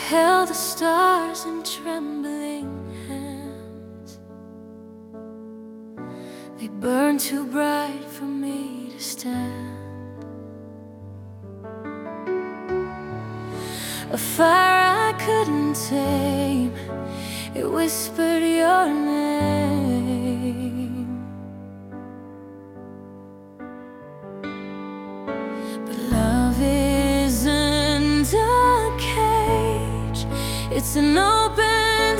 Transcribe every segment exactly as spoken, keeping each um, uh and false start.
held the stars in trembling hands. They burned too bright for me to stand. A fire I couldn't tame, it whispered your name. But love isn't a cage, it's an open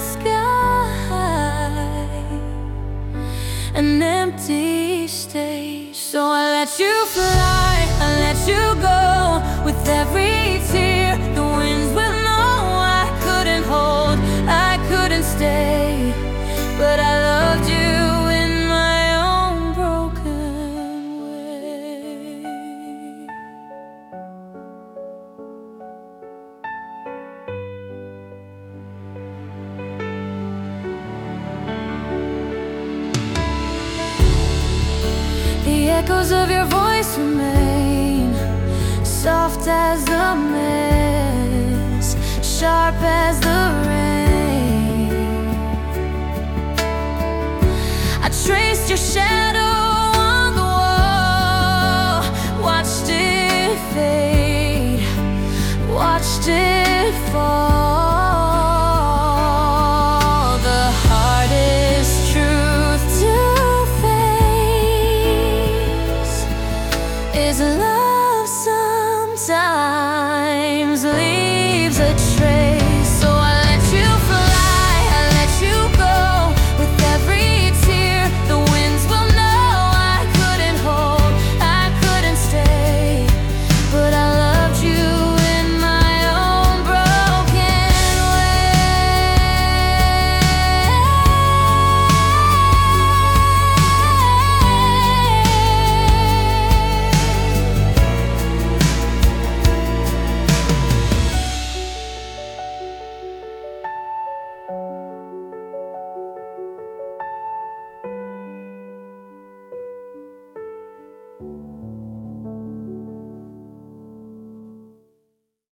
sky, an empty stage. So I let you fly, I let you go. With every tear, the winds will know I couldn't hold, I couldn't stay. But I loved you in my own broken way. The echoes of your voice remain, soft as the mist, sharp as the rain. I traced your shadow on the wall, watched it fade, watched it fall.